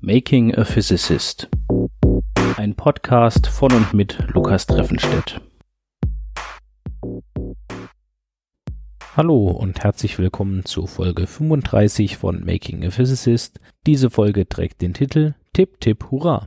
Making a Physicist. Ein Podcast von und mit Lukas Treffenstedt. Hallo und herzlich willkommen zu Folge 35 von Making a Physicist. Diese Folge trägt den Titel Tipp, Tipp, Hurra!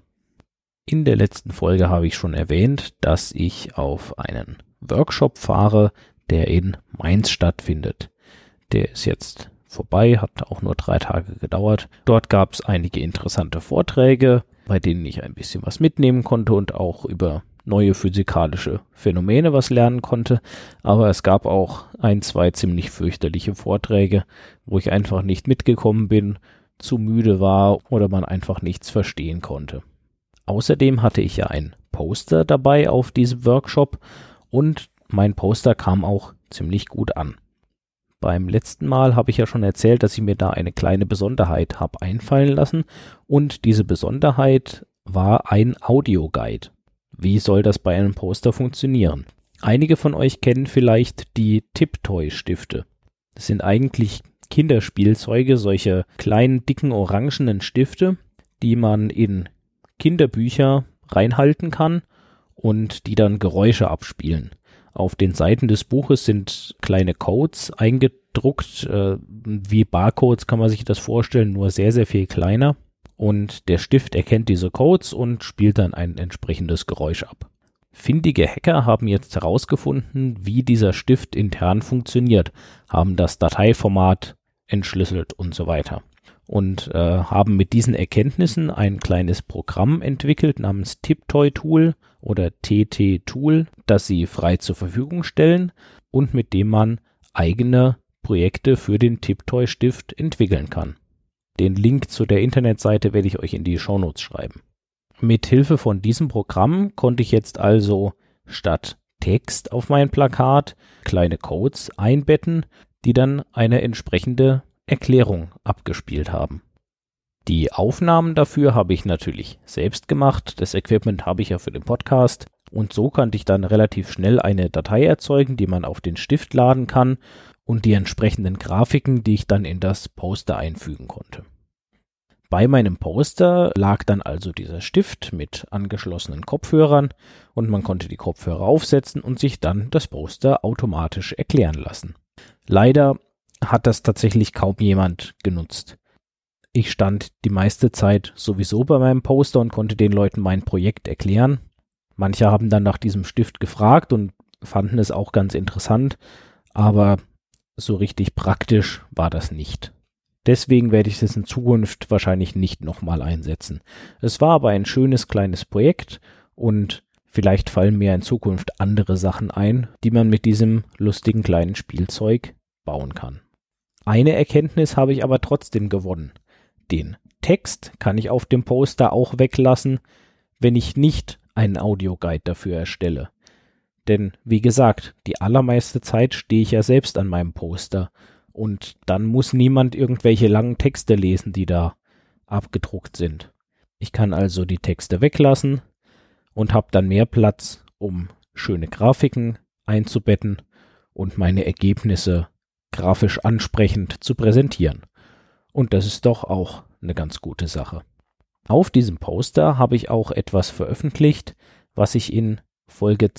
In der letzten Folge habe ich schon erwähnt, dass ich auf einen Workshop fahre, der in Mainz stattfindet. Der ist jetzt vorbei, hat auch nur 3 Tage gedauert. Dort gab es einige interessante Vorträge, bei denen ich ein bisschen was mitnehmen konnte und auch über neue physikalische Phänomene was lernen konnte. Aber es gab auch 1, 2 ziemlich fürchterliche Vorträge, wo ich einfach nicht mitgekommen bin, zu müde war oder man einfach nichts verstehen konnte. Außerdem hatte ich ja ein Poster dabei auf diesem Workshop und mein Poster kam auch ziemlich gut an. Beim letzten Mal habe ich ja schon erzählt, dass ich mir da eine kleine Besonderheit habe einfallen lassen und diese Besonderheit war ein Audioguide. Wie soll das bei einem Poster funktionieren? Einige von euch kennen vielleicht die Tiptoy-Stifte. Das sind eigentlich Kinderspielzeuge, solche kleinen, dicken, orangenen Stifte, die man in Kinderbücher reinhalten kann und die dann Geräusche abspielen. Auf den Seiten des Buches sind kleine Codes eingedruckt, wie Barcodes kann man sich das vorstellen, nur sehr, sehr viel kleiner. Und der Stift erkennt diese Codes und spielt dann ein entsprechendes Geräusch ab. Findige Hacker haben jetzt herausgefunden, wie dieser Stift intern funktioniert, haben das Dateiformat entschlüsselt und so weiter. Und haben mit diesen Erkenntnissen ein kleines Programm entwickelt namens Tiptoy-Tool oder TT-Tool, das sie frei zur Verfügung stellen und mit dem man eigene Projekte für den Tiptoy-Stift entwickeln kann. Den Link zu der Internetseite werde ich euch in die Shownotes schreiben. Mit Hilfe von diesem Programm konnte ich jetzt also statt Text auf mein Plakat kleine Codes einbetten, die dann eine entsprechende Erklärung abgespielt haben. Die Aufnahmen dafür habe ich natürlich selbst gemacht. Das Equipment habe ich ja für den Podcast. Und so konnte ich dann relativ schnell eine Datei erzeugen, die man auf den Stift laden kann und die entsprechenden Grafiken, die ich dann in das Poster einfügen konnte. Bei meinem Poster lag dann also dieser Stift mit angeschlossenen Kopfhörern und man konnte die Kopfhörer aufsetzen und sich dann das Poster automatisch erklären lassen. Leider hat das tatsächlich kaum jemand genutzt. Ich stand die meiste Zeit sowieso bei meinem Poster und konnte den Leuten mein Projekt erklären. Manche haben dann nach diesem Stift gefragt und fanden es auch ganz interessant, aber so richtig praktisch war das nicht. Deswegen werde ich es in Zukunft wahrscheinlich nicht nochmal einsetzen. Es war aber ein schönes kleines Projekt und vielleicht fallen mir in Zukunft andere Sachen ein, die man mit diesem lustigen kleinen Spielzeug bauen kann. Eine Erkenntnis habe ich aber trotzdem gewonnen. Den Text kann ich auf dem Poster auch weglassen, wenn ich nicht einen Audioguide dafür erstelle. Denn wie gesagt, die allermeiste Zeit stehe ich ja selbst an meinem Poster und dann muss niemand irgendwelche langen Texte lesen, die da abgedruckt sind. Ich kann also die Texte weglassen und habe dann mehr Platz, um schöne Grafiken einzubetten und meine Ergebnisse grafisch ansprechend zu präsentieren. Und das ist doch auch eine ganz gute Sache. Auf diesem Poster habe ich auch etwas veröffentlicht, was ich in Folge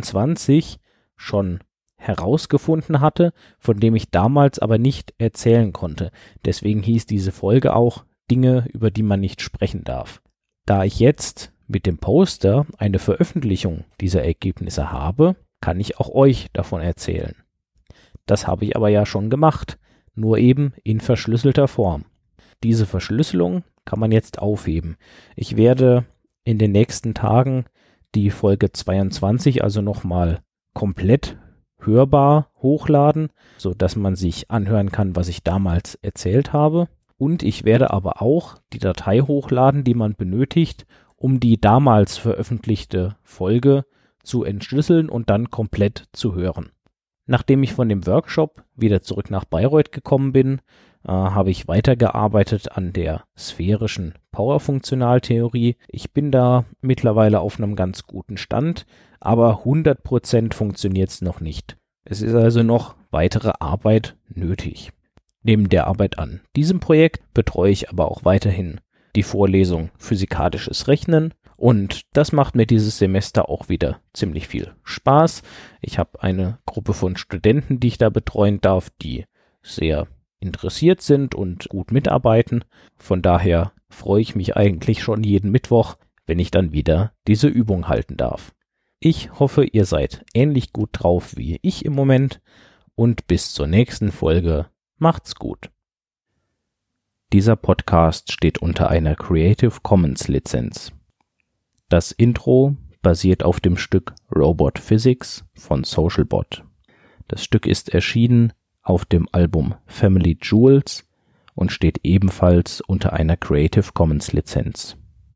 22 schon herausgefunden hatte, von dem ich damals aber nicht erzählen konnte. Deswegen hieß diese Folge auch Dinge, über die man nicht sprechen darf. Da ich jetzt mit dem Poster eine Veröffentlichung dieser Ergebnisse habe, kann ich auch euch davon erzählen. Das habe ich aber ja schon gemacht, nur eben in verschlüsselter Form. Diese Verschlüsselung kann man jetzt aufheben. Ich werde in den nächsten Tagen die Folge 22 also nochmal komplett hörbar hochladen, sodass man sich anhören kann, was ich damals erzählt habe. Und ich werde aber auch die Datei hochladen, die man benötigt, um die damals veröffentlichte Folge zu entschlüsseln und dann komplett zu hören. Nachdem ich von dem Workshop wieder zurück nach Bayreuth gekommen bin, habe ich weitergearbeitet an der sphärischen Powerfunktionaltheorie. Ich bin da mittlerweile auf einem ganz guten Stand, aber 100% funktioniert es noch nicht. Es ist also noch weitere Arbeit nötig. Neben der Arbeit an diesem Projekt betreue ich aber auch weiterhin die Vorlesung Physikalisches Rechnen. Und das macht mir dieses Semester auch wieder ziemlich viel Spaß. Ich habe eine Gruppe von Studenten, die ich da betreuen darf, die sehr interessiert sind und gut mitarbeiten. Von daher freue ich mich eigentlich schon jeden Mittwoch, wenn ich dann wieder diese Übung halten darf. Ich hoffe, ihr seid ähnlich gut drauf wie ich im Moment und bis zur nächsten Folge. Macht's gut. Dieser Podcast steht unter einer Creative Commons Lizenz. Das Intro basiert auf dem Stück Robot Physics von Socialbot. Das Stück ist erschienen auf dem Album Family Jewels und steht ebenfalls unter einer Creative Commons Lizenz.